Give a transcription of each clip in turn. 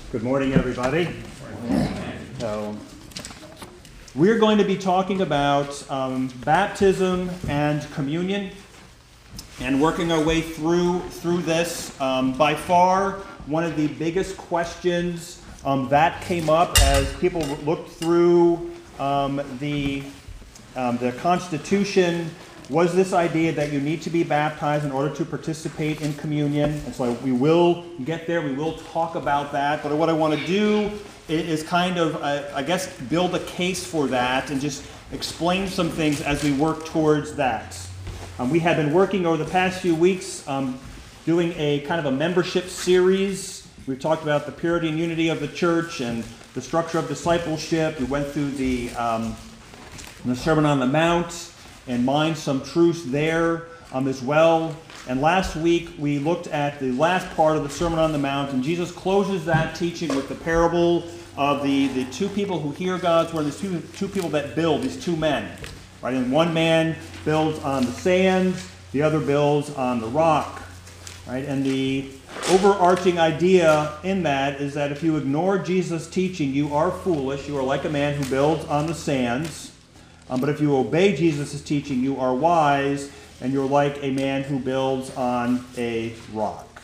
Good morning, everybody. So, we're going to be talking about baptism and communion, and working our way through this. By far, one of the biggest questions that came up as people looked through the Constitution was this idea that you need to be baptized in order to participate in communion. And so we will get there, we will talk about that. But what I want to do is kind of, I guess, build a case for that and just explain some things as we work towards that. We have been working over the past few weeks doing a kind of a membership series. We've talked about the purity and unity of the church and the structure of discipleship. We went through the Sermon on the Mount and mined some truths there as well. And last week we looked at the last part of the Sermon on the Mount, and Jesus closes that teaching with the parable of the two people who hear God's word, these two people that build, these two men. Right? And one man builds on the sand, the other builds on the rock. Right? And the overarching idea in that is that if you ignore Jesus' teaching, you are foolish. You are like a man who builds on the sands. But if you obey Jesus' teaching, you are wise, and you're like a man who builds on a rock.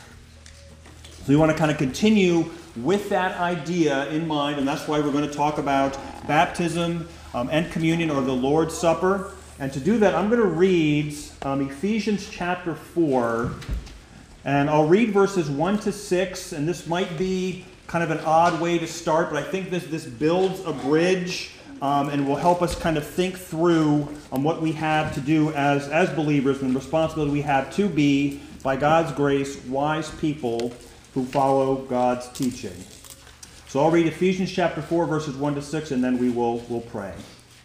So we want to kind of continue with that idea in mind, and that's why we're going to talk about baptism and communion, or the Lord's Supper. And to do that, I'm going to read Ephesians chapter 4, and I'll read verses 1 to 6, and this might be kind of an odd way to start, but I think this builds a bridge and will help us kind of think through what we have to do as believers and the responsibility we have to be, by God's grace, wise people who follow God's teaching. So I'll read Ephesians chapter 4, verses 1 to 6, and then we'll pray.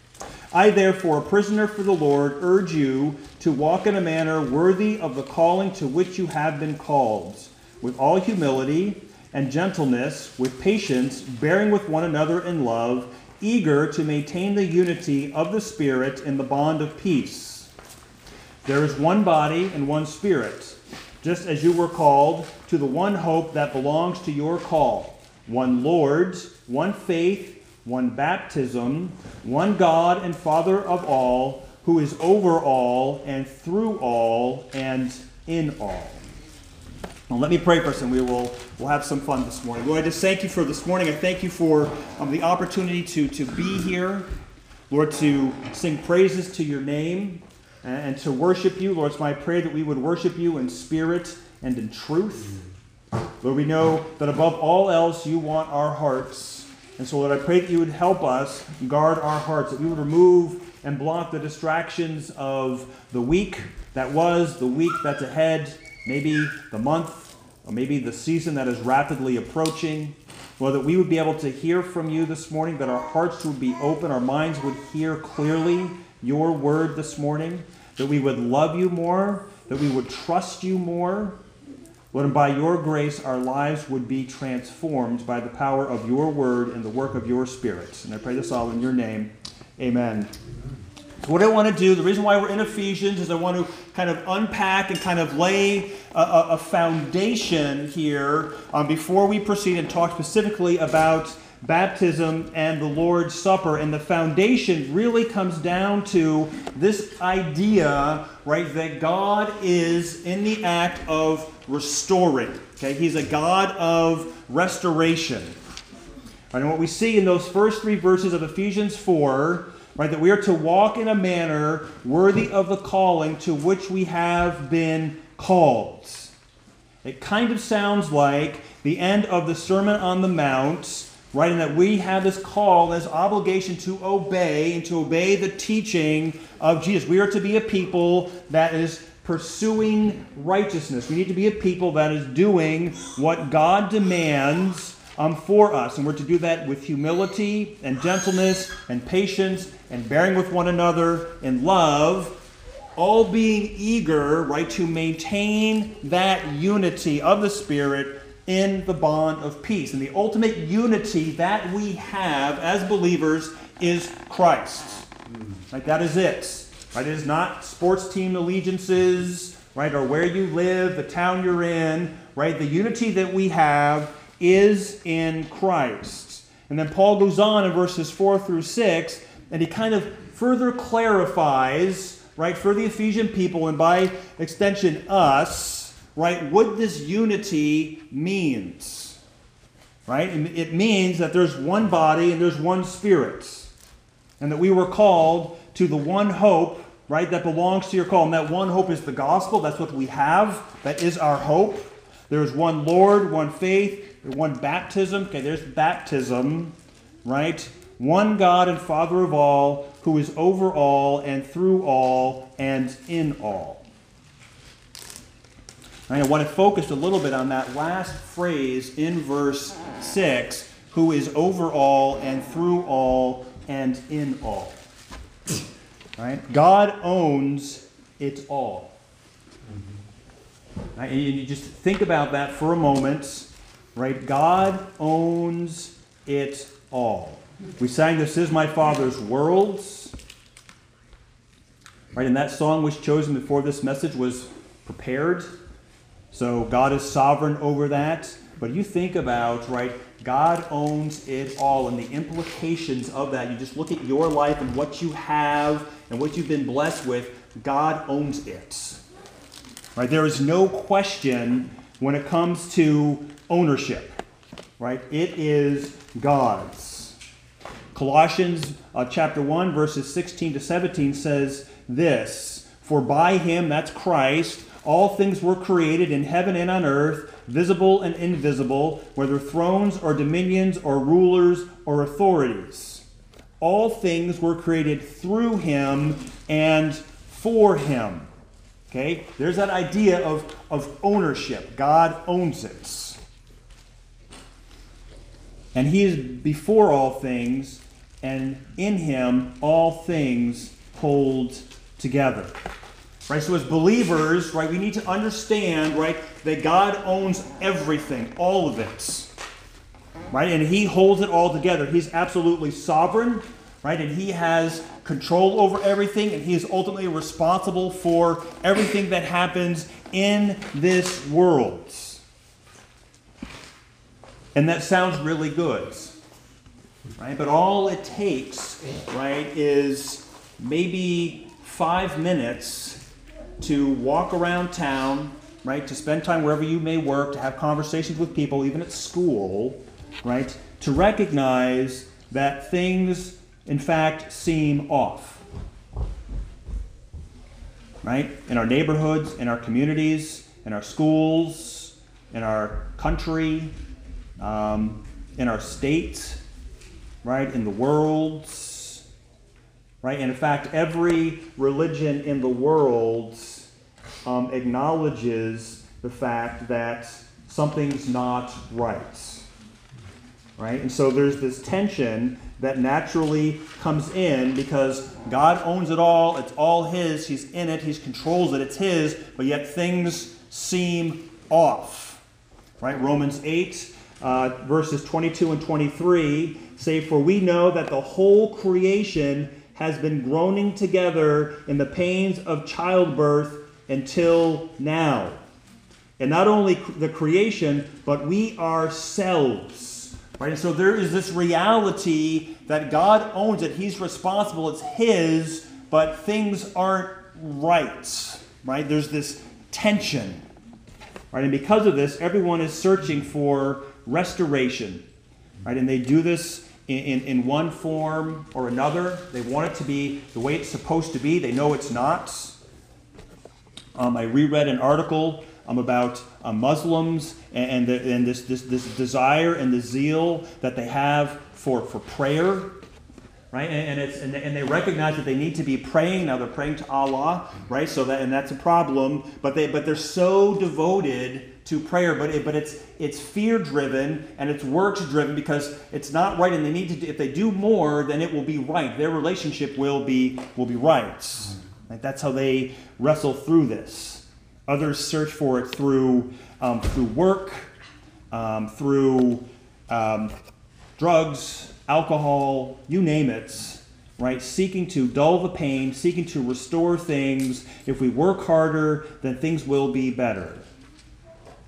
I, therefore, a prisoner for the Lord, urge you to walk in a manner worthy of the calling to which you have been called, with all humility and gentleness, with patience, bearing with one another in love, eager to maintain the unity of the Spirit in the bond of peace. There is one body and one Spirit, just as you were called to the one hope that belongs to your call, one Lord, one faith, one baptism, one God and Father of all, who is over all and through all and in all. Well, let me pray first, and we'll have some fun this morning. Lord, I just thank you for this morning. I thank you for the opportunity to be here, Lord, to sing praises to your name and to worship you. Lord, it's my prayer that we would worship you in spirit and in truth. Lord, we know that above all else, you want our hearts. And so, Lord, I pray that you would help us guard our hearts, that we would remove and block the distractions of the week that was, the week that's ahead, maybe the month, or maybe the season that is rapidly approaching. Lord, that we would be able to hear from you this morning, that our hearts would be open, our minds would hear clearly your word this morning, that we would love you more, that we would trust you more. Lord, and by your grace, our lives would be transformed by the power of your word and the work of your Spirit. And I pray this all in your name. Amen. So what I want to do, the reason why we're in Ephesians, is I want to kind of unpack and kind of lay a foundation here before we proceed and talk specifically about baptism and the Lord's Supper. And the foundation really comes down to this idea, right, that God is in the act of restoring. Okay, He's a God of restoration. Right, and what we see in those first three verses of Ephesians 4, right, that we are to walk in a manner worthy of the calling to which we have been called. It kind of sounds like the end of the Sermon on the Mount, right, and that we have this call, this obligation to obey, and to obey the teaching of Jesus. We are to be a people that is pursuing righteousness. We need to be a people that is doing what God demands for us. And we're to do that with humility and gentleness and patience and bearing with one another in love, all being eager, right, to maintain that unity of the Spirit in the bond of peace. And the ultimate unity that we have as believers is Christ. Right, that is it. Right, it is not sports team allegiances, right, or where you live, the town you're in. Right, the unity that we have is in Christ. And then Paul goes on in verses 4 through 6, and he kind of further clarifies, right, for the Ephesian people, and by extension us, right, what this unity means. Right? It means that there's one body and there's one Spirit. And that we were called to the one hope, right, that belongs to your call. And that one hope is the gospel. That's what we have. That is our hope. There's one Lord, one faith, one baptism. Okay, there's baptism, right? One God and Father of all, who is over all and through all and in all. Right, I want to focus a little bit on that last phrase in verse 6, who is over all and through all and in all. Right? God owns it all. Right? And you just think about that for a moment. Right? God owns it all. We sang "This Is My Father's World." Right? And that song was chosen before this message was prepared. So God is sovereign over that. But you think about, right, God owns it all, and the implications of that. You just look at your life and what you have and what you've been blessed with. God owns it. Right? There is no question when it comes to ownership. Right? It is God's. Colossians chapter 1, verses 16 to 17 says this: "For by him," that's Christ, "all things were created in heaven and on earth, visible and invisible, whether thrones or dominions or rulers or authorities. All things were created through him and for him." Okay? There's that idea of ownership. God owns it. And he is before all things, and in him all things hold together. Right, so as believers, right, we need to understand, right, that God owns everything, all of it. Right, and he holds it all together. He's absolutely sovereign, right, and he has control over everything, and he is ultimately responsible for everything that happens in this world. And that sounds really good, right? But all it takes, right, is maybe 5 minutes to walk around town, right, to spend time wherever you may work, to have conversations with people, even at school, right, to recognize that things, in fact, seem off. Right? In our neighborhoods, in our communities, in our schools, in our country, in our state, right, in the world, right? And in fact, every religion in the world acknowledges the fact that something's not right. Right? And so there's this tension that naturally comes in because God owns it all. It's all his. He's in it. He controls it. It's his. But yet things seem off. Right? Romans 8, verses 22 and 23 say, "For we know that the whole creation has been groaning together in the pains of childbirth until now." And not only the creation, but we ourselves. Right? And so there is this reality that God owns it. He's responsible. It's his, but things aren't right. Right? There's this tension. Right? And because of this, everyone is searching for restoration. Right? And they do this in one form or another. They want it to be the way it's supposed to be. They know it's not. I reread an article about Muslims and this desire and the zeal that they have for prayer, right? And they recognize that they need to be praying. Now they're praying to Allah, right? So that's a problem. But they're so devoted to prayer, but it's fear driven and it's works driven because it's not right, and they need to. If they do more, then it will be right. Their relationship will be right. Like that's how they wrestle through this. Others search for it through work, through drugs, alcohol, you name it. Right, seeking to dull the pain, seeking to restore things. If we work harder, then things will be better.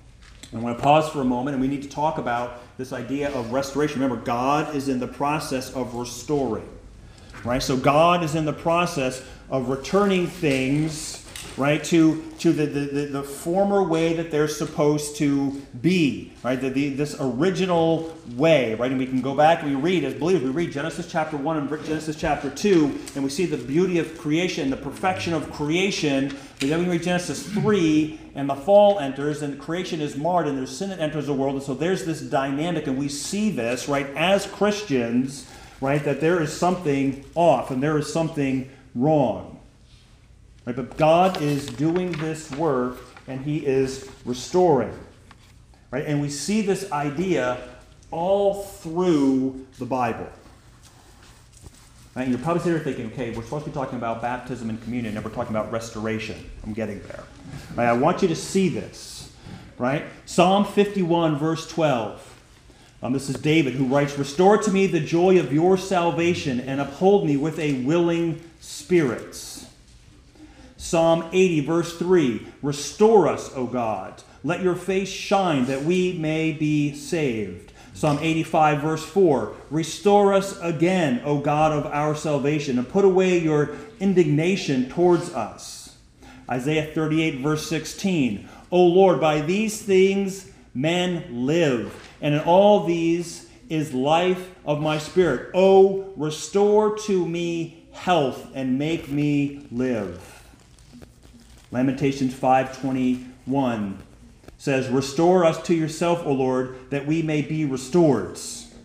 I want to pause for a moment, and we need to talk about this idea of restoration. Remember, God is in the process of restoring, right? So God is in the process of returning things, right, to the former way that they're supposed to be, right? This original way, right? And we can go back and we read, as believers, we read Genesis chapter 1 and Genesis chapter 2, and we see the beauty of creation, the perfection of creation. But then we read Genesis 3, and the fall enters, and creation is marred, and there's sin that enters the world. And so there's this dynamic, and we see this, right, as Christians, right, that there is something off, and there is something wrong. Right, but God is doing this work, and He is restoring. Right? And we see this idea all through the Bible. Right? And you're probably sitting there thinking, okay, we're supposed to be talking about baptism and communion, and we're talking about restoration. I'm getting there. Right? I want you to see this. Right? Psalm 51, verse 12. This is David who writes, "Restore to me the joy of your salvation, and uphold me with a willing spirit." Psalm 80, verse 3, "Restore us, O God. Let your face shine that we may be saved." Psalm 85, verse 4, "Restore us again, O God of our salvation, and put away your indignation towards us." Isaiah 38, verse 16, "O Lord, by these things men live, and in all these is life of my spirit. O restore to me health, and make me live." Lamentations 5:21 says, "Restore us to yourself, O Lord, that we may be restored."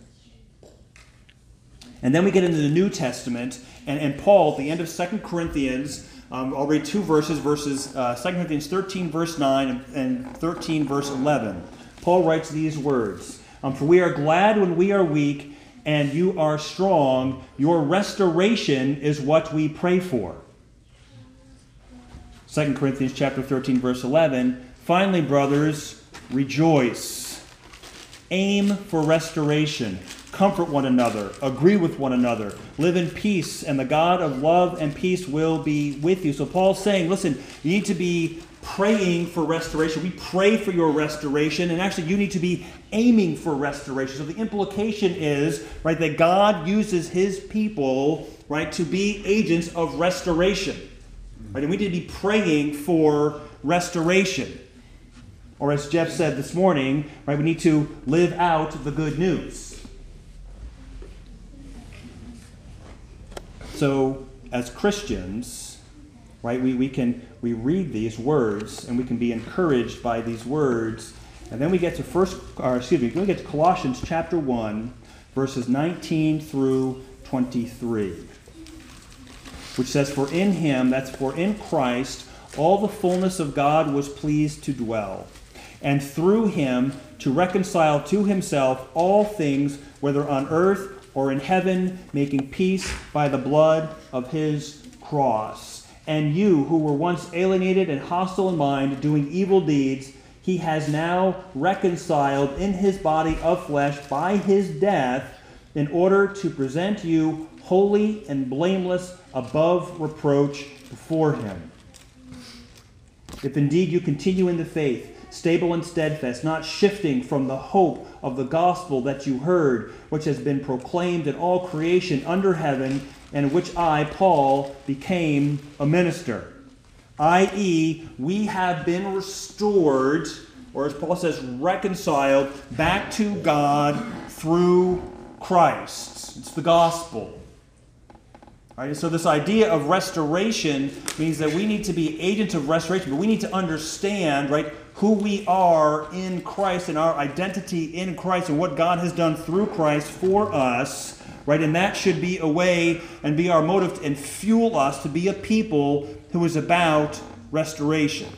And then we get into the New Testament, and Paul, at the end of 2 Corinthians, I'll read two verses, 2 Corinthians 13, verse 9, and 13, verse 11. Paul writes these words, "For we are glad when we are weak, and you are strong. Your restoration is what we pray for." 2 Corinthians chapter 13, verse 11, "Finally, brothers, rejoice. Aim for restoration. Comfort one another. Agree with one another. Live in peace, and the God of love and peace will be with you." So Paul's saying, listen, you need to be praying for restoration. We pray for your restoration, and actually you need to be aiming for restoration. So the implication is, right, that God uses His people, right, to be agents of restoration. Right, and we need to be praying for restoration. Or as Jeff said this morning, right, we need to live out the good news. So as Christians, right, we read these words and we can be encouraged by these words. And then we get to Colossians chapter 1, verses 19 through 23. Which says, "For in Him," that's for in Christ, "all the fullness of God was pleased to dwell, and through Him to reconcile to Himself all things, whether on earth or in heaven, making peace by the blood of His cross. And you, who were once alienated and hostile in mind, doing evil deeds, He has now reconciled in His body of flesh by His death, in order to present you holy and blameless above reproach before Him. If indeed you continue in the faith, stable and steadfast, not shifting from the hope of the gospel that you heard, which has been proclaimed in all creation under heaven, and which I, Paul, became a minister." I.e., we have been restored, or as Paul says, reconciled back to God through Christ. It's the gospel. Right? So this idea of restoration means that we need to be agents of restoration, but we need to understand, right, who we are in Christ and our identity in Christ and what God has done through Christ for us, right? And that should be a way and be our motive and fuel us to be a people who is about restoration.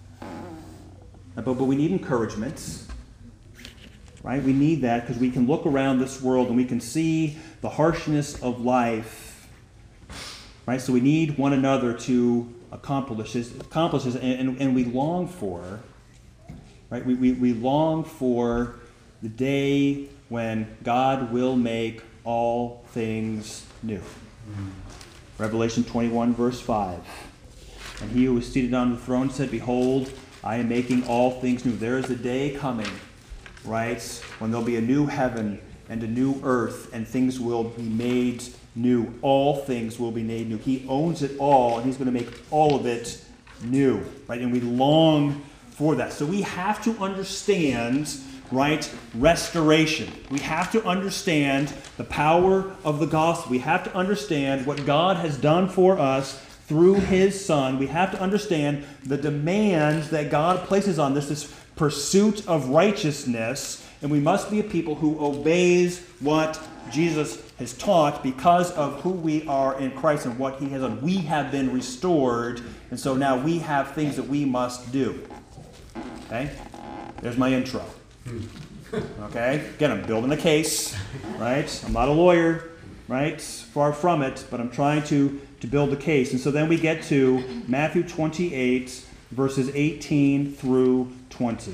But we need encouragements, right? We need that because we can look around this world and we can see the harshness of life. Right? So we need one another to accomplish this, and we long for, right? We long for the day when God will make all things new. Mm-hmm. Revelation 21, verse 5. "And He who was seated on the throne said, Behold, I am making all things new. There is a day coming, right, when there'll be a new heaven and a new earth, and things will be made new. All things will be made new. He owns it all, and he's going to make all of it new, right? And we long for that. So we have to understand, right, restoration. We have to understand the power of the gospel. We have to understand what God has done for us through his Son. We have to understand the demands that God places on this pursuit of righteousness, and we must be a people who obeys what Jesus has taught because of who we are in Christ and what he has done. We have been restored, and so now we have things that we must do. Okay? There's my intro. Okay? Again, I'm building a case, right? I'm not a lawyer, right? Far from it, but I'm trying to build a case. And so then we get to Matthew 28, verses 18 through 20.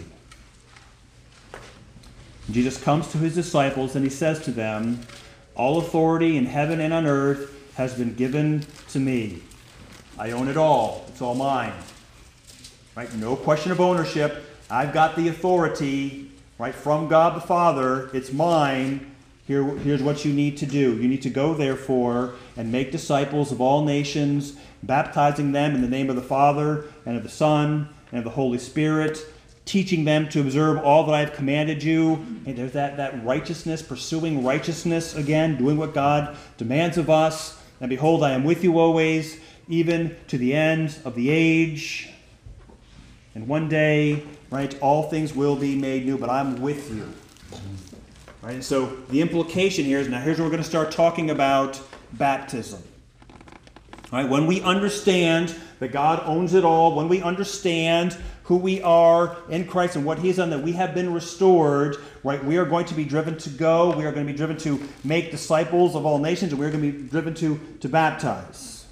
Jesus comes to his disciples and he says to them, "All authority in heaven and on earth has been given to me. I own it all. It's all mine." Right? No question of ownership. I've got the authority, right, from God the Father. It's mine. Here's what you need to do. You need to go, therefore, and make disciples of all nations, baptizing them in the name of the Father and of the Son and of the Holy Spirit, teaching them to observe all that I have commanded you. And there's that righteousness, pursuing righteousness again, doing what God demands of us. And behold, I am with you always, even to the end of the age. And one day, right, all things will be made new, but I'm with you. Right? And so the implication here is, now here's where we're going to start talking about baptism. All right? When we understand that God owns it all, when we understand who we are in Christ and what he's done, that we have been restored, right, we are going to be driven to go, we are going to be driven to make disciples of all nations, and we're going to be driven to baptize.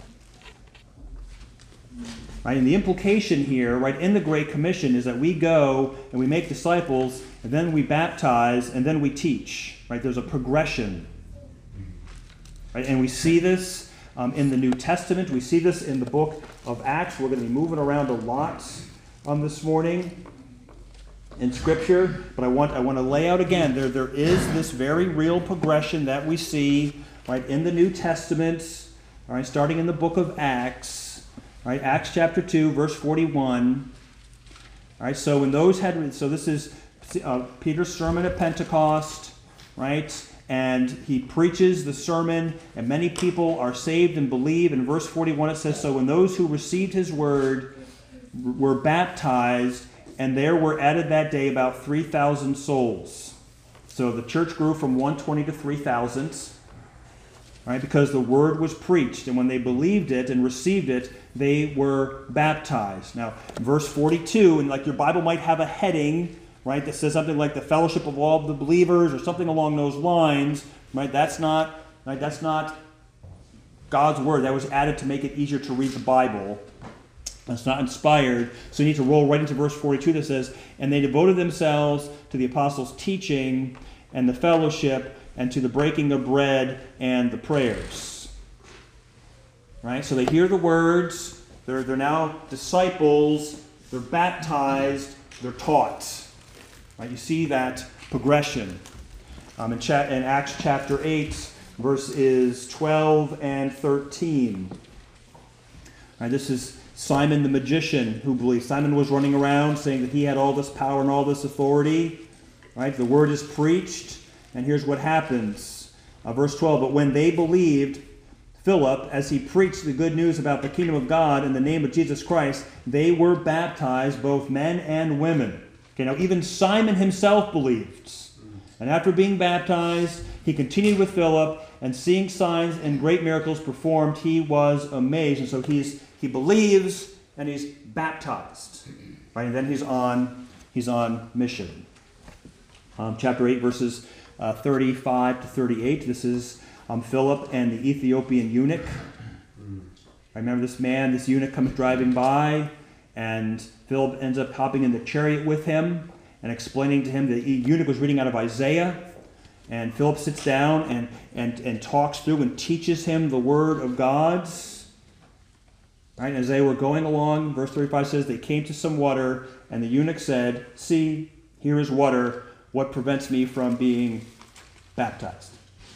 Right? And the implication here, right, in the Great Commission is that we go and we make disciples, and then we baptize, and then we teach. Right? There's a progression. Right? And we see this in the New Testament. We see this in the book of Acts. We're going to be moving around a lot this morning in Scripture, but I want to lay out again, there is this very real progression that we see, right, in the New Testament, all right, starting in the book of Acts, right, Acts chapter 2, verse 41. All right, so this is Peter's sermon at Pentecost, right? And he preaches the sermon, and many people are saved and believe. In verse 41 it says, "So when those who received his word were baptized, and there were added that day about 3,000 souls." So the church grew from 120 to 3,000, right? Because the word was preached, and when they believed it and received it, they were baptized. Now, verse 42, and like your Bible might have a heading, right, that says something like the fellowship of all the believers or something along those lines, right? That's not God's word. That was added to make it easier to read the Bible. That's not inspired. So you need to roll right into verse 42 that says, "And they devoted themselves to the apostles' teaching and the fellowship and to the breaking of bread and the prayers." Right? So they hear the words. They're now disciples. They're baptized. They're taught. Right? You see that progression. In Acts chapter 8, verses 12 and 13. Right? This is Simon the magician who believed. Simon was running around saying that he had all this power and all this authority. Right? The word is preached, and here's what happens. Verse 12, "But when they believed Philip, as he preached the good news about the kingdom of God in the name of Jesus Christ, they were baptized, both men and women." Okay, now even Simon himself believed. And after being baptized, he continued with Philip, and seeing signs and great miracles performed, he was amazed. And so he believes and he's baptized. Right? And then he's on mission. Chapter 8, verses 35 to 38. This is Philip and the Ethiopian eunuch. I remember this eunuch comes driving by, and Philip ends up hopping in the chariot with him and explaining to him that the eunuch was reading out of Isaiah. And Philip sits down and talks through and teaches him the word of God. Right? And as they were going along, verse 35 says, they came to some water, and the eunuch said, "See, here is water. What prevents me from being baptized?"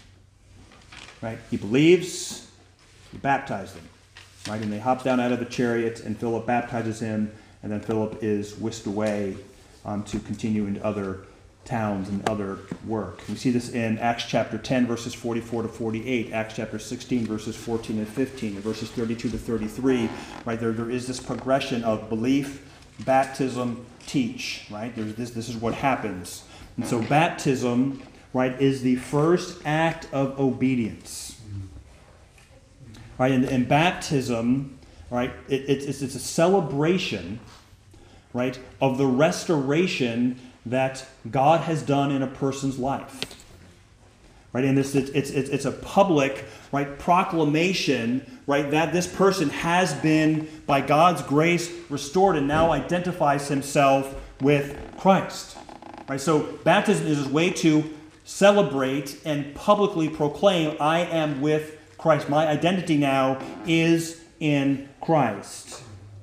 Right? He believes, he baptized him. Right? And they hop down out of the chariot, and Philip baptizes him, and then Philip is whisked away to continue into other towns and other work. We see this in Acts chapter 10, verses 44 to 48, Acts chapter 16, verses 14 and 15, and verses 32 to 33. Right? There is this progression of belief, baptism, teach. Right? This is what happens. And so baptism, right, is the first act of obedience. Right? And baptism, right, it's a celebration, right, of the restoration that God has done in a person's life. Right? And it's a public, right, proclamation, right, that this person has been, by God's grace, restored and now identifies himself with Christ. Right? So baptism is a way to celebrate and publicly proclaim, I am with Christ. My identity now is in Christ.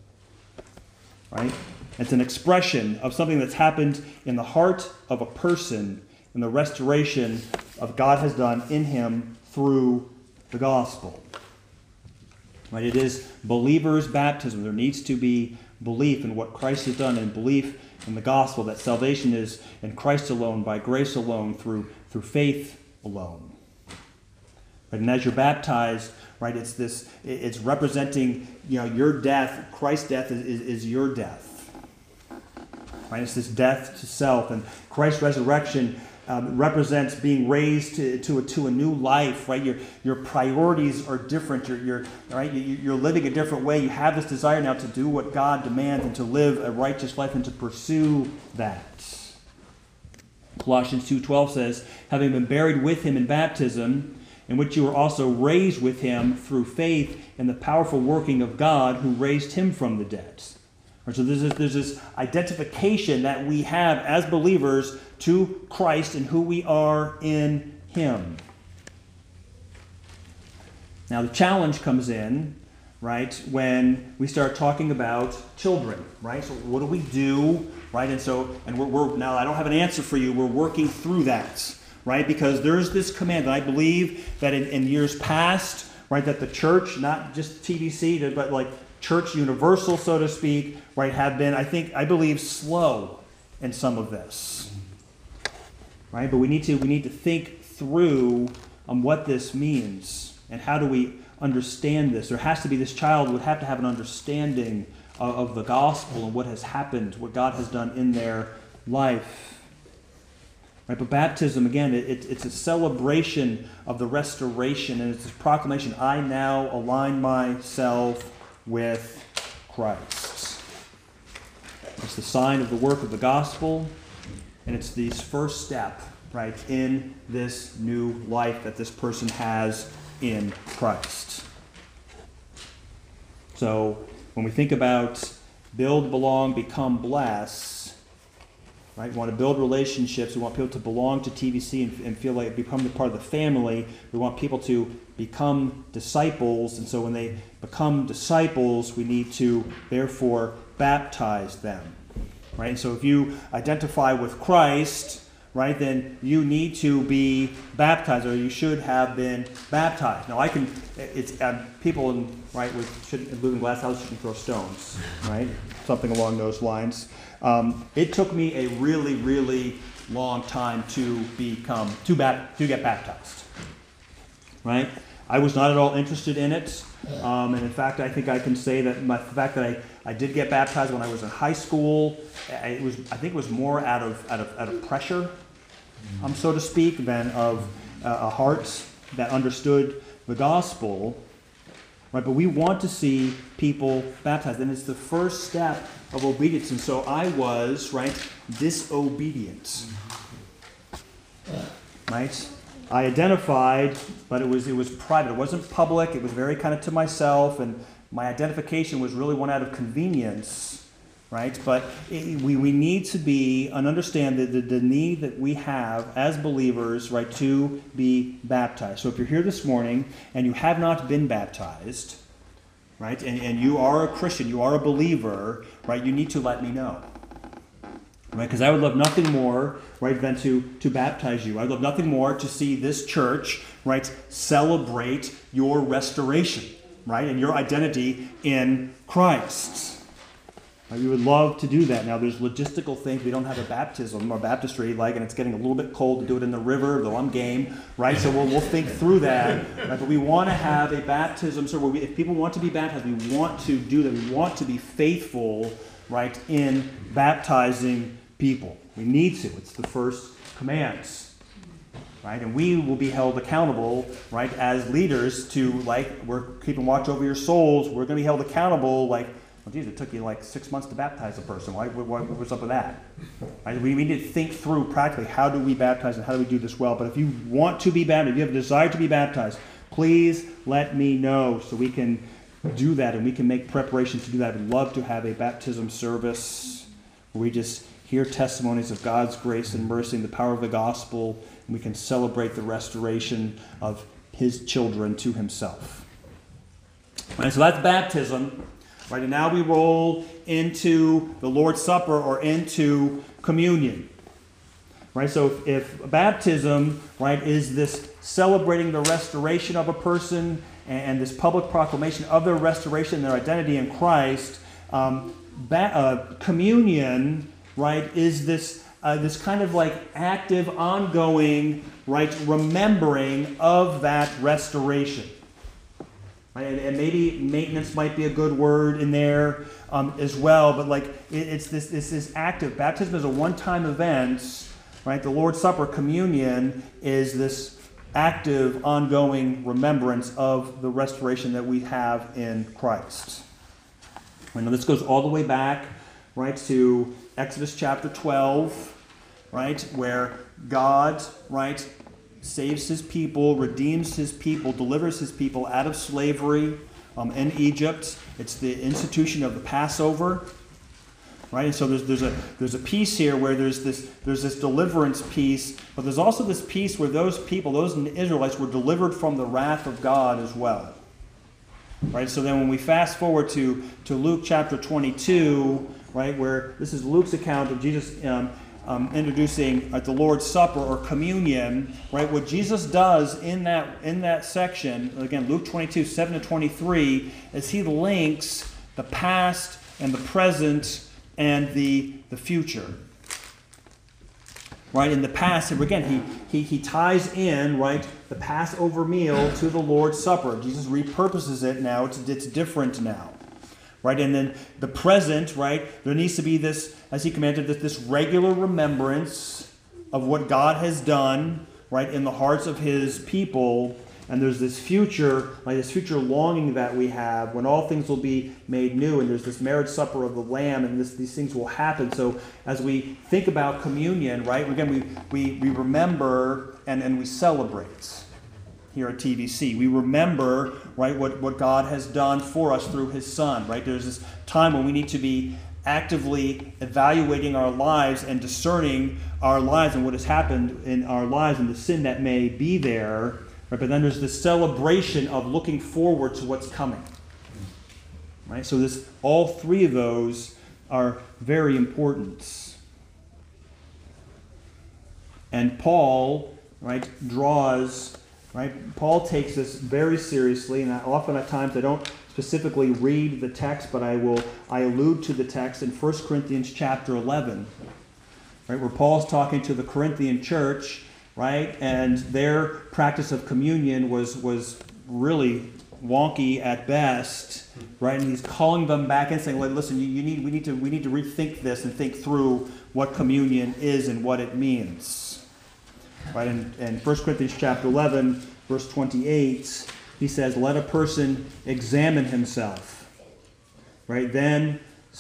Right? It's an expression of something that's happened in the heart of a person and the restoration of God has done in him through the gospel. Right? It is believers' baptism. There needs to be belief in what Christ has done and belief in the gospel, that salvation is in Christ alone, by grace alone, through faith alone. Right? And as you're baptized, right, it's representing, your death. Christ's death is your death. Right? It's this death to self, and Christ's resurrection represents being raised to a new life. Right? Your priorities are different. You're living a different way. You have this desire now to do what God demands and to live a righteous life and to pursue that. Colossians 2:12 says, "Having been buried with him in baptism, in which you were also raised with him through faith in the powerful working of God who raised him from the dead." So there's this identification that we have as believers to Christ and who we are in him. Now the challenge comes in, right, when we start talking about children, right? So what do we do, right? And we're now, I don't have an answer for you. We're working through that, right? Because there's this command that I believe that in years past, right, that the church, not just TBC, but like church universal, so to speak, right, have been, I believe, slow in some of this. Right? But we need to think through what this means and how do we understand this. There has to be, this child would have to have an understanding of the gospel and what has happened, what God has done in their life. Right? But baptism, again, it's a celebration of the restoration, and it's a proclamation, I now align myself with Christ. It's the sign of the work of the gospel, and it's the first step, right, in this new life that this person has in Christ. So when we think about build, belong, become, bless, right, we want to build relationships. We want people to belong to TBC and feel like become part of the family. We want people to become disciples, and so when they become disciples, we need to therefore baptize them. Right? And so if you identify with Christ, right, then you need to be baptized, or you should have been baptized. Now people who live in glass houses shouldn't throw stones, right? Something along those lines. It took me a really, really long time to get baptized. Right? I was not at all interested in it, and in fact, I think I can say that the fact that I did get baptized when I was in high school, I think it was more out of pressure, so to speak, than of a heart that understood the gospel. Right? But we want to see people baptized, and it's the first step of obedience. And so I was, right, disobedient. Right? I identified, but it was private. It wasn't public. It was very kind of to myself, and my identification was really one out of convenience, right? But we need to be and understand the need that we have as believers, right, to be baptized. So if you're here this morning and you have not been baptized, right, and you are a Christian, you are a believer, right, you need to let me know. Right, because I would love nothing more, right, than to baptize you. I would love nothing more to see this church, right, celebrate your restoration, right, and your identity in Christ. Right, we would love to do that. Now, there's logistical things. We don't have a baptism or baptistry, and it's getting a little bit cold to do it in the river, though I'm game, right? So we'll think through that. Right? But we want to have a baptism. So if people want to be baptized, we want to do that. We want to be faithful, right, in baptizing people. We need to. It's the first commands, right? And we will be held accountable, right, as leaders to, we're keeping watch over your souls. We're going to be held accountable, well, geez, it took you 6 months to baptize a person. What's up with that? Right? We need to think through practically how do we baptize and how do we do this well. But if you want to be baptized, if you have a desire to be baptized, please let me know so we can do that and we can make preparations to do that. I'd love to have a baptism service where we just hear testimonies of God's grace and mercy and the power of the gospel, and we can celebrate the restoration of his children to himself. Right, so that's baptism. Right, and now we roll into the Lord's Supper or into communion. Right, so if baptism, right, is this celebrating the restoration of a person and this public proclamation of their restoration, their identity in Christ, communion, right, is this kind of active, ongoing, right, remembering of that restoration. Right? And maybe maintenance might be a good word in there as well, but it's this active. Baptism is a one-time event, right? The Lord's Supper, communion, is this active, ongoing remembrance of the restoration that we have in Christ. And this goes all the way back, right, to Exodus chapter 12, right, where God, right, saves his people, redeems his people, delivers his people out of slavery in Egypt. It's the institution of the Passover, right? And so there's a piece here where there's this deliverance piece, but there's also this piece where those people, those Israelites, were delivered from the wrath of God as well, right? So then when we fast forward to Luke chapter 22, right, where this is Luke's account of Jesus introducing the Lord's Supper or communion, right? What Jesus does in that section, again, Luke 22, 7 to 23, is he links the past and the present and the future. Right? In the past, again, he ties in, right, the Passover meal to the Lord's Supper. Jesus repurposes it now. It's different now. Right, and then the present, right, there needs to be this, as he commanded, this regular remembrance of what God has done, right, in the hearts of his people. And there's this future, this future longing that we have when all things will be made new, and there's this marriage supper of the Lamb, and these things will happen. So as we think about communion, right, again, we remember and we celebrate. Here at TVC, we remember, right, what God has done for us through his Son, right? There's this time when we need to be actively evaluating our lives and discerning our lives and what has happened in our lives and the sin that may be there, right? But then there's this celebration of looking forward to what's coming, right? So all three of those are very important. And Paul, right, Paul takes this very seriously, and often at times I don't specifically read the text, but I allude to the text in 1 Corinthians chapter 11, right, where Paul's talking to the Corinthian church, right, and their practice of communion was really wonky at best, right, and he's calling them back and saying, listen, we need to rethink this and think through what communion is and what it means. Right, in 1 Corinthians chapter 11, verse 28, he says, let a person examine himself, right, then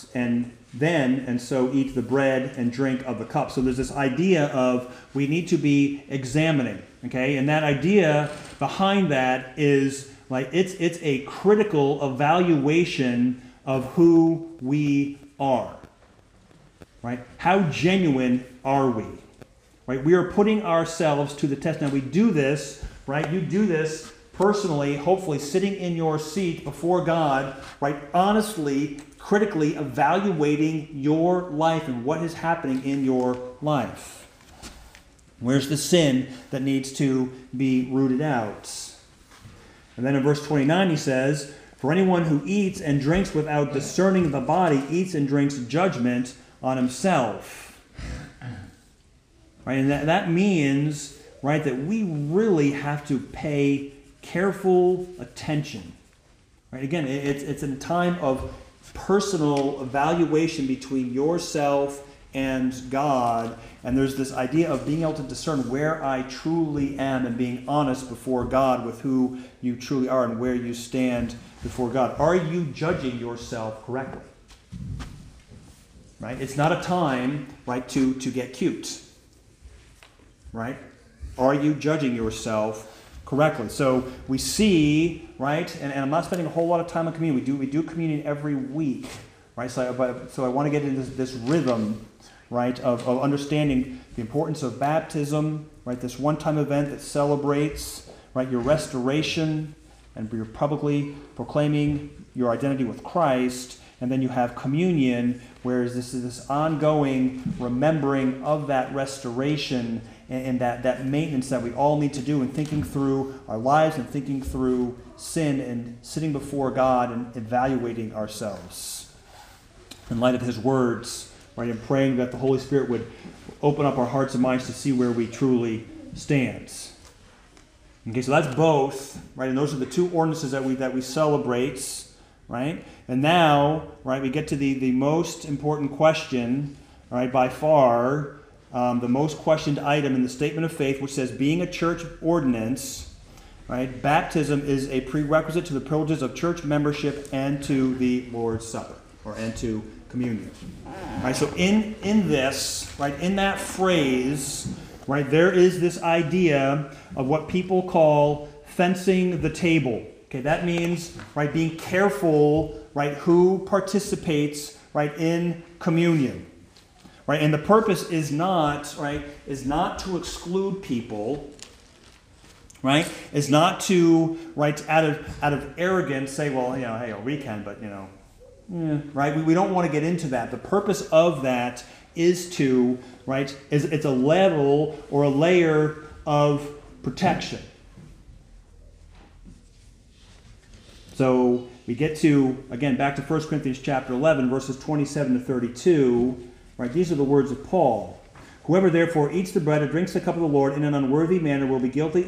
so eat the bread and drink of the cup. So there's this idea of we need to be examining, okay, and that idea behind that is it's a critical evaluation of who we are, right? How genuine are we? Right, we are putting ourselves to the test. Now we do this, right? You do this personally, hopefully sitting in your seat before God, right, honestly, critically evaluating your life and what is happening in your life. Where's the sin that needs to be rooted out? And then in verse 29 he says, "For anyone who eats and drinks without discerning the body eats and drinks judgment on himself." Right, and that means, right, that we really have to pay careful attention. Right, again, it's a time of personal evaluation between yourself and God, and there's this idea of being able to discern where I truly am and being honest before God with who you truly are and where you stand before God. Are you judging yourself correctly? Right? It's not a time, right, to get cute. Right? Are you judging yourself correctly? So we see, right, and I'm not spending a whole lot of time on communion. We do communion every week, right? So I want to get into this rhythm, right, of understanding the importance of baptism, right, this one-time event that celebrates, right, your restoration, and you're publicly proclaiming your identity with Christ. And then you have communion, where this is this ongoing remembering of that restoration and that maintenance that we all need to do in thinking through our lives and thinking through sin and sitting before God and evaluating ourselves in light of His words, right, and praying that the Holy Spirit would open up our hearts and minds to see where we truly stand. Okay, so that's both, right, and those are the two ordinances that we celebrate, right? And now, right, we get to the most important question, right, by far, the most questioned item in the statement of faith, which says, being a church ordinance, right, baptism is a prerequisite to the privileges of church membership and to the Lord's Supper, and to communion. Right, so in this, right, in that phrase, right, there is this idea of what people call fencing the table. Okay, that means, right, being careful, right, who participates, right, in communion. Right, and the purpose is not, right, is not to exclude people, right? Is not to, right, out of arrogance say, well, hey, we can, but right? We don't want to get into that. The purpose of that is to, right, it's a level or a layer of protection. So we get to, again, back to 1 Corinthians chapter 11, verses 27 to 32. Right, these are the words of Paul. "Whoever therefore eats the bread and drinks the cup of the Lord in an unworthy manner will be guilty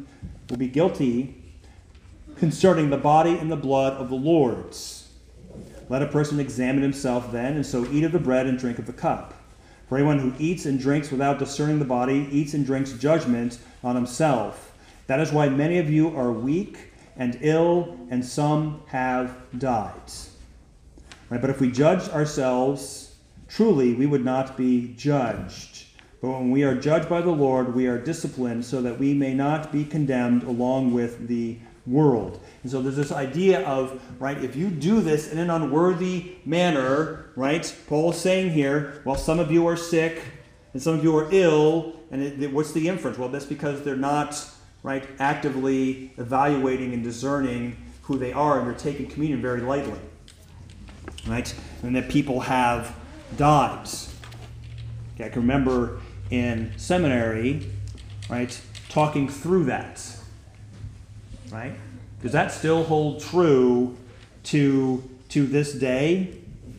concerning the body and the blood of the Lord's. Let a person examine himself then, and so eat of the bread and drink of the cup. For anyone who eats and drinks without discerning the body eats and drinks judgment on himself. That is why many of you are weak and ill, and some have died." Right, but if we judged ourselves, truly, we would not be judged. But when we are judged by the Lord, we are disciplined so that we may not be condemned along with the world. And so there's this idea of, right, if you do this in an unworthy manner, right, Paul is saying here, well, some of you are sick and some of you are ill, and what's the inference? Well, that's because they're not, right, actively evaluating and discerning who they are, and they're taking communion very lightly. Right? And that people have died. Okay, I can remember in seminary, right, talking through that. Right? Does that still hold true to this day?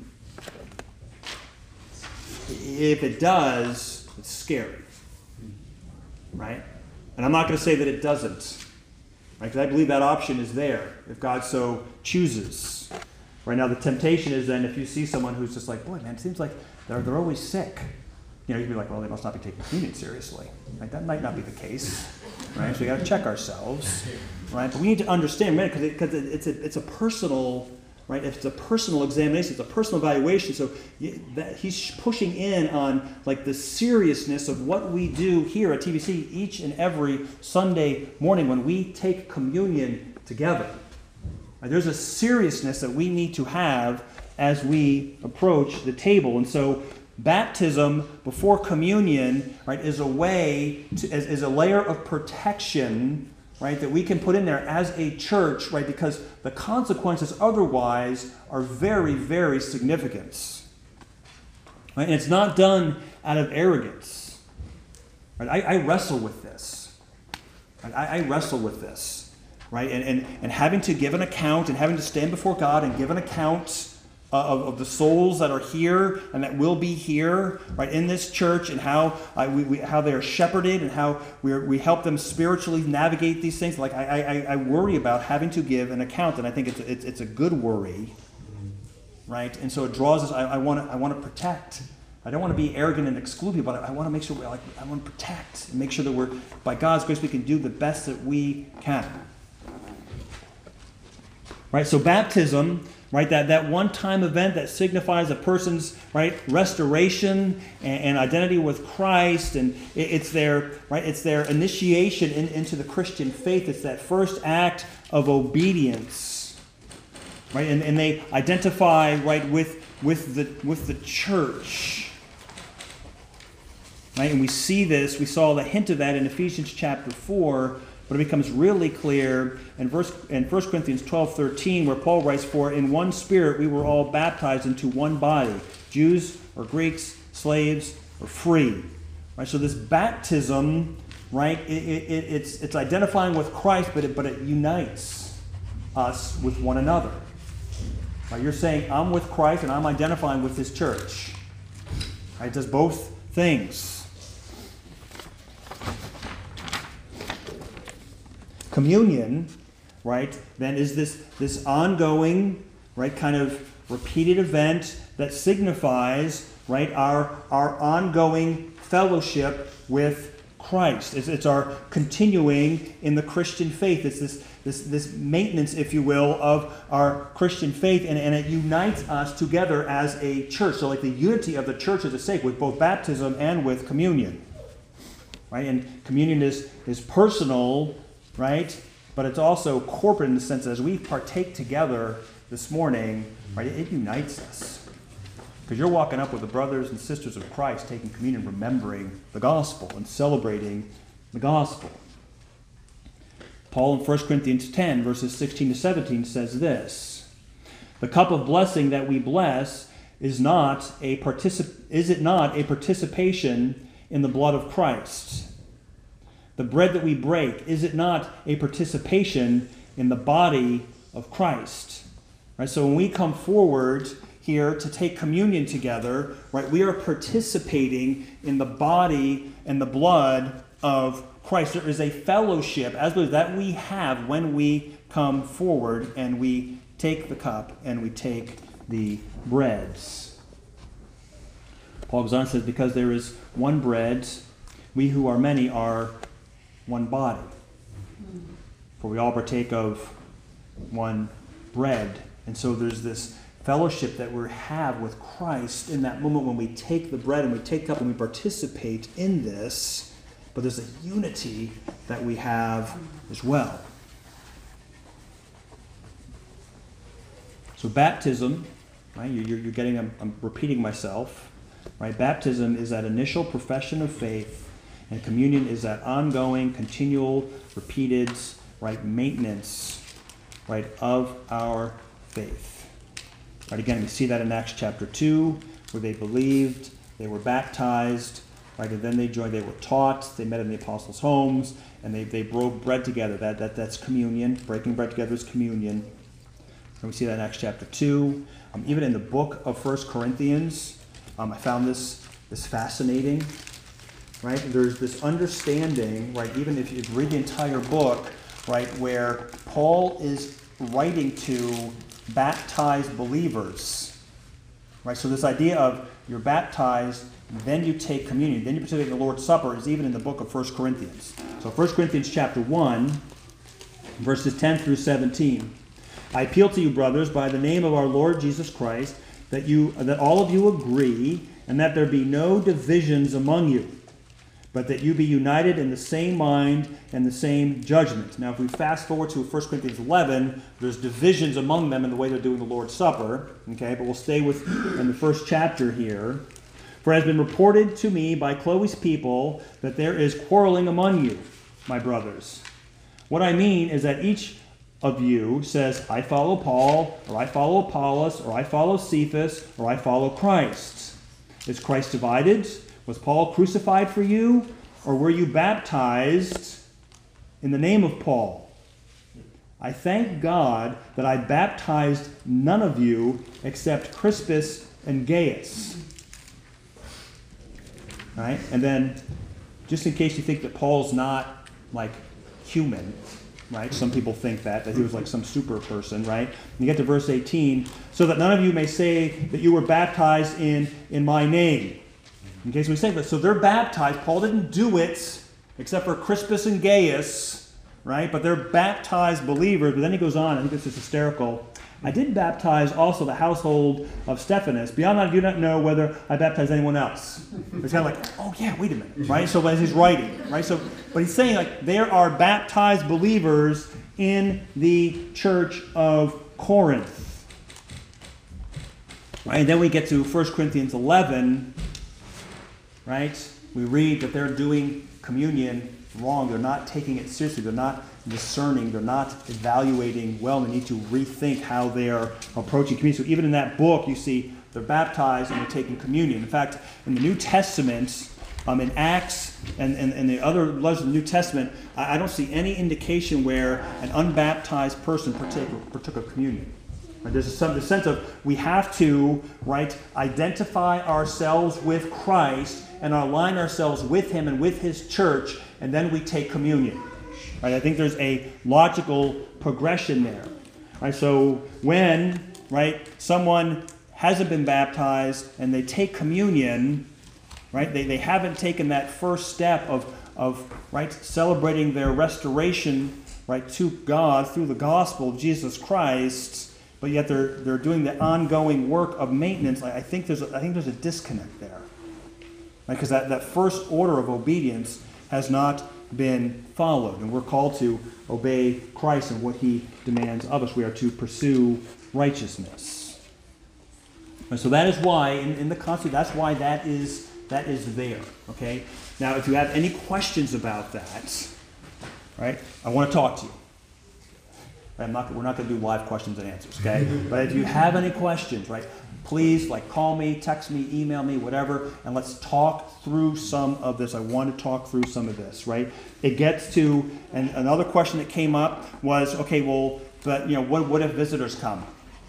If it does, it's scary. Right? And I'm not going to say that it doesn't. Right? Because I believe that option is there, if God so chooses. Right, now the temptation is then if you see someone who's just like, boy, man, it seems like they're always sick. You can be like, well, they must not be taking communion seriously. Right? That might not be the case. Right? So we got to check ourselves. Right? But we need to understand, man, because it's a personal, right? It's a personal examination. It's a personal evaluation. So he's pushing in on like the seriousness of what we do here at TBC each and every Sunday morning when we take communion together. There's a seriousness that we need to have as we approach the table. And so baptism before communion, right, is a way, is a layer of protection, right, that we can put in there as a church, right, because the consequences otherwise are very, very significant. Right? And it's not done out of arrogance. Right? I wrestle with this. Right? I wrestle with this. Right? And having to give an account and having to stand before God and give an account of the souls that are here and that will be here, right, in this church, and how how they are shepherded and how we help them spiritually navigate these things. Like I worry about having to give an account, and I think it's a good worry, right? And so it draws us. I want to protect. I don't want to be arrogant and exclude people, but I want to make sure I want to protect and make sure that we're, by God's grace, we can do the best that we can. Right. So baptism. Right, that one-time event that signifies a person's, right, restoration and identity with Christ, and it's their initiation into the Christian faith. It's that first act of obedience, right, and they identify, right, with the church, right, and we saw the hint of that in Ephesians chapter 4. But it becomes really clear in 1 Corinthians 12:13, where Paul writes, "For in one Spirit we were all baptized into one body, Jews or Greeks, slaves or free." Right. So this baptism, right, it's identifying with Christ, but it unites us with one another. Right. You're saying I'm with Christ and I'm identifying with this church. Right. It does both things. Communion, right, then is this ongoing, right, kind of repeated event that signifies, right, our ongoing fellowship with Christ. It's our continuing in the Christian faith. It's this maintenance, if you will, of our Christian faith, and it unites us together as a church. So like the unity of the church is at stake with both baptism and with communion. Right? And communion is personal, right? But it's also corporate in the sense that as we partake together this morning, right, it unites us. Because you're walking up with the brothers and sisters of Christ, taking communion, remembering the gospel and celebrating the gospel. Paul in 1 Corinthians 10, verses 16 to 17 says this: "The cup of blessing that we bless is it not a participation in the blood of Christ? The bread that we break, is it not a participation in the body of Christ?" Right? So when we come forward here to take communion together, right, we are participating in the body and the blood of Christ. There is a fellowship as that we have when we come forward and we take the cup and we take the breads. Paul goes on and says, "Because there is one bread, we who are many are one body. For we all partake of one bread." And so there's this fellowship that we have with Christ in that moment when we take the bread and we take the cup and we participate in this. But there's a unity that we have as well. So baptism, right? You're getting. I'm repeating myself, right? Baptism is that initial profession of faith. And communion is that ongoing, continual, repeated, right, maintenance, right, of our faith. Right, again, we see that in Acts chapter 2, where they believed, they were baptized, right, and then they were taught, they met in the apostles' homes, and they broke bread together. That's communion. Breaking bread together is communion. And we see that in Acts chapter 2. Even in the book of 1 Corinthians, I found this fascinating. Right? There's this understanding, right, even if you read the entire book, right, where Paul is writing to baptized believers. Right? So this idea of you're baptized, then you take communion, then you participate in the Lord's Supper is even in the book of 1 Corinthians. So 1 Corinthians chapter 1, verses 10 through 17. "I appeal to you, brothers, by the name of our Lord Jesus Christ, that all of you agree, and that there be no divisions among you, but that you be united in the same mind and the same judgment." Now, if we fast forward to 1 Corinthians 11, there's divisions among them in the way they're doing the Lord's Supper. Okay, but we'll stay in the first chapter here. "For it has been reported to me by Chloe's people that there is quarreling among you, my brothers. What I mean is that each of you says, I follow Paul, or I follow Apollos, or I follow Cephas, or I follow Christ. Is Christ divided? Was Paul crucified for you? Or were you baptized in the name of Paul? I thank God that I baptized none of you except Crispus and Gaius. All right? And then, just in case you think that Paul's not like human, right? Some people think that he was like some super person, right? And you get to verse 18, so that none of you may say that you were baptized in my name. In case we say that. So they're baptized. Paul didn't do it except for Crispus and Gaius, right? But they're baptized believers. But then he goes on, I think this is hysterical. I did baptize also the household of Stephanas. Beyond that, I do not know whether I baptized anyone else. It's kind of like, oh yeah, wait a minute, right? So as he's writing, right? So, but he's saying like there are baptized believers in the church of Corinth. Right? And then we get to 1 Corinthians 11, right? We read that they're doing communion wrong. They're not taking it seriously. They're not discerning. They're not evaluating well. They need to rethink how they are approaching communion. So even in that book, you see they're baptized and they're taking communion. In fact, in the New Testament, in Acts and the other letters of the New Testament, I don't see any indication where an unbaptized person partook of communion. Right? There's the sense of we have to, right, identify ourselves with Christ and align ourselves with Him and with His church, and then we take communion. Right? I think there's a logical progression there. Right? So when, right, someone hasn't been baptized and they take communion, right, they haven't taken that first step of right, celebrating their restoration, right, to God through the gospel of Jesus Christ, but yet they're doing the ongoing work of maintenance. I think there's a disconnect there. Because that first order of obedience has not been followed. And we're called to obey Christ and what He demands of us. We are to pursue righteousness. And so that is why, in the Constitution, that's why that is there. Okay? Now, if you have any questions about that, right, I want to talk to you. We're not going to do live questions and answers, okay? But if you have any questions, right, please call me, text me, email me, whatever, and let's talk through some of this. I want to talk through some of this, right? It gets to, and another question that came up was, okay, well, but what if visitors come?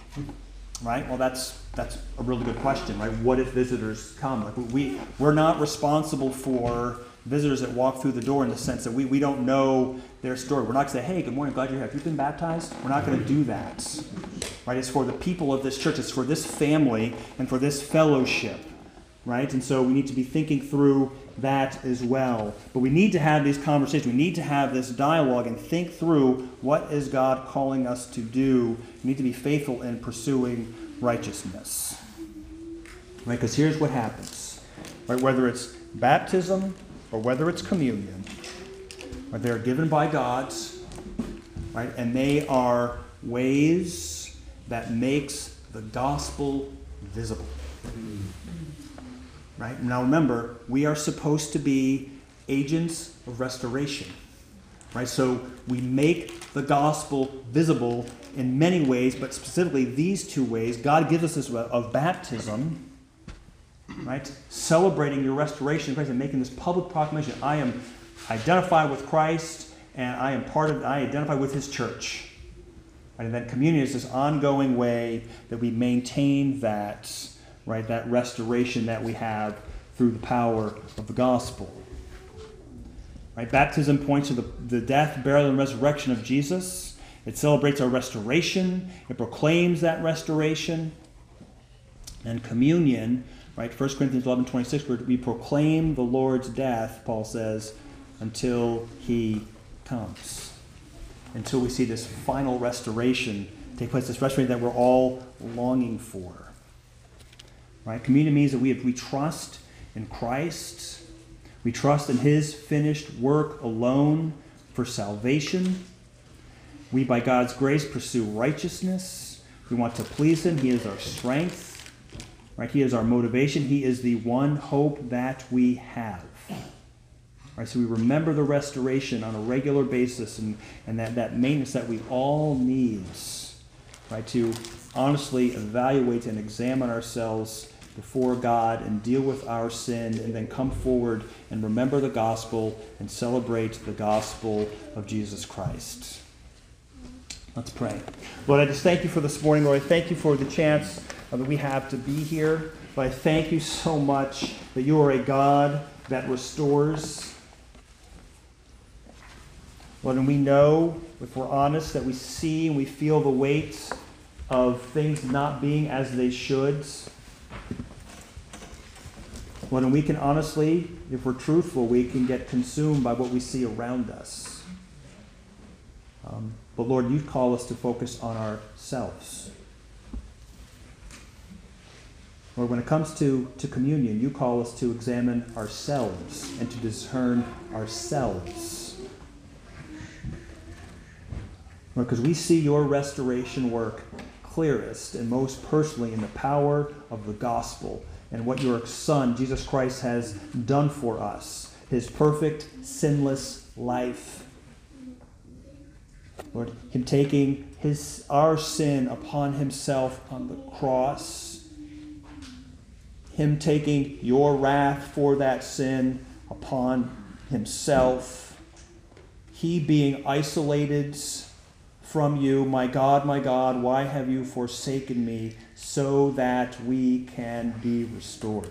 Right? Well, that's a really good question, right? What if visitors come? We're not responsible for visitors that walk through the door in the sense that we don't know their story. We're not going to say, hey, good morning, glad you're here. Have you been baptized? We're not going to do that. Right? It's for the people of this church. It's for this family and for this fellowship. Right? And so we need to be thinking through that as well. But we need to have these conversations. We need to have this dialogue and think through what is God calling us to do. We need to be faithful in pursuing righteousness. Right? Because here's what happens. Right? Whether it's baptism or whether it's communion, right, they're given by God, right, and they are ways that makes the gospel visible. Right? Now remember, we are supposed to be agents of restoration. Right? So we make the gospel visible in many ways, but specifically these two ways. God gives us this of baptism, right? Celebrating your restoration in Christ and making this public proclamation. I am identified with Christ and I identify with His church. Right? And then communion is this ongoing way that we maintain that, right, that restoration that we have through the power of the gospel. Right? Baptism points to the death, burial, and resurrection of Jesus. It celebrates our restoration. It proclaims that restoration. And communion, right, 1 Corinthians 11:26, where we proclaim the Lord's death, Paul says, until He comes. Until we see this final restoration take place, this restoration that we're all longing for. Right? Communion means that we trust in Christ. We trust in His finished work alone for salvation. We, by God's grace, pursue righteousness. We want to please Him. He is our strength. Right? He is our motivation. He is the one hope that we have. Right, so we remember the restoration on a regular basis and that maintenance that we all need, right, to honestly evaluate and examine ourselves before God and deal with our sin and then come forward and remember the gospel and celebrate the gospel of Jesus Christ. Let's pray. Lord, I just thank you for this morning. Lord, I thank you for the chance that we have to be here. But I thank you so much that you are a God that restores. Lord, and we know, if we're honest, that we see and we feel the weight of things not being as they should. Lord, and we can honestly, if we're truthful, we can get consumed by what we see around us. But Lord, you call us to focus on ourselves. Lord, when it comes to communion, you call us to examine ourselves and to discern ourselves. Lord, because we see your restoration work clearest and most personally in the power of the gospel and what your Son, Jesus Christ, has done for us, his perfect, sinless life. Lord, him taking our sin upon himself on the cross, him taking your wrath for that sin upon himself, he being isolated from you, my God, why have you forsaken me, so that we can be restored.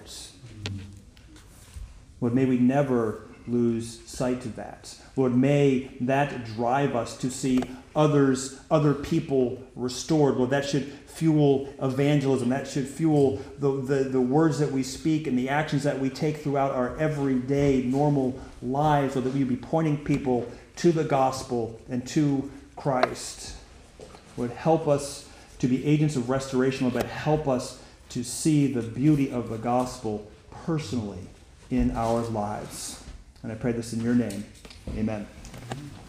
Lord, may we never lose sight of that. Lord, may that drive us to see other people restored. Lord, that should fuel evangelism. That should fuel the words that we speak and the actions that we take throughout our everyday, normal lives, so that we be pointing people to the gospel and to Christ. Lord, help us to be agents of restoration, but help us to see the beauty of the gospel personally in our lives. And I pray this in your name. Amen.